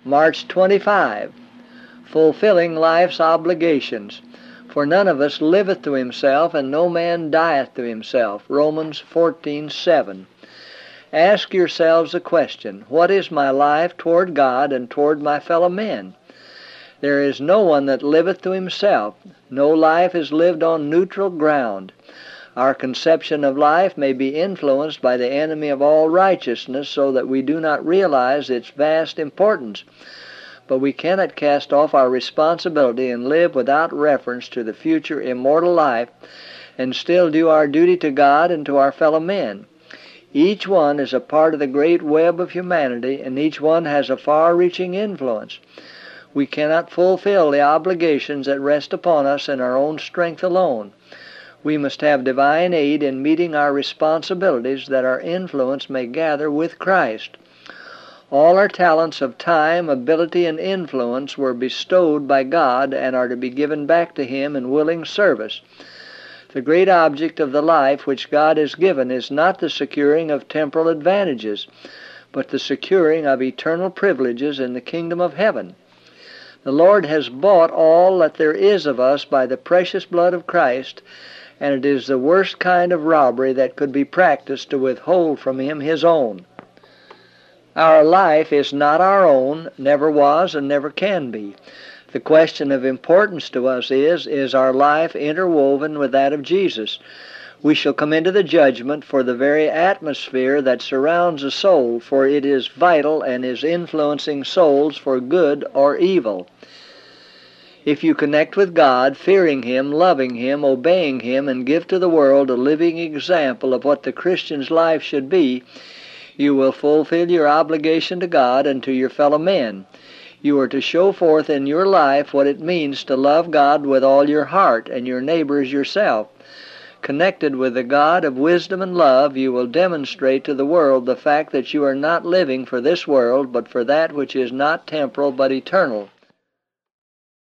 March 25. Fulfilling life's obligations. For none of us liveth to himself, and no man dieth to himself. Romans 14:7. Ask yourselves a question. What is my life toward God and toward my fellow men? There is no one that liveth to himself. No life is lived on neutral ground. Our conception of life may be influenced by the enemy of all righteousness, so that we do not realize its vast importance. But we cannot cast off our responsibility and live without reference to the future immortal life and still do our duty to God and to our fellow men. Each one is a part of the great web of humanity, and each one has a far-reaching influence. We cannot fulfill the obligations that rest upon us in our own strength alone. We must have divine aid in meeting our responsibilities that our influence may gather with Christ. All our talents of time, ability, and influence were bestowed by God and are to be given back to Him in willing service. The great object of the life which God has given is not the securing of temporal advantages, but the securing of eternal privileges in the kingdom of heaven. The Lord has bought all that there is of us by the precious blood of Christ, and it is the worst kind of robbery that could be practiced to withhold from Him His own. Our life is not our own, never was, and never can be. The question of importance to us is our life interwoven with that of Jesus? We shall come into the judgment for the very atmosphere that surrounds a soul, for it is vital and is influencing souls for good or evil. If you connect with God, fearing Him, loving Him, obeying Him, and give to the world a living example of what the Christian's life should be, you will fulfill your obligation to God and to your fellow men. You are to show forth in your life what it means to love God with all your heart and your neighbor as yourself. Connected with the God of wisdom and love, you will demonstrate to the world the fact that you are not living for this world, but for that which is not temporal but eternal.